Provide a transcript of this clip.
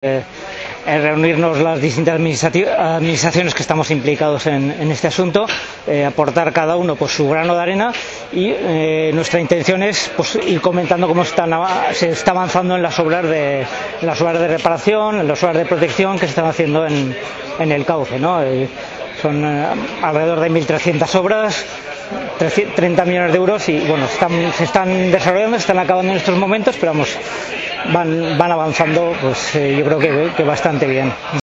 reunirnos las distintas administraciones que estamos implicados en este asunto, aportar cada uno pues su grano de arena y nuestra intención es pues ir comentando cómo se está avanzando en las obras de reparación, en las obras de protección que se están haciendo en el cauce, ¿no? Son alrededor de 1.300 obras, 30 millones de euros y bueno, se están desarrollando, se están acabando en estos momentos, pero vamos, van avanzando, pues yo creo que bastante bien.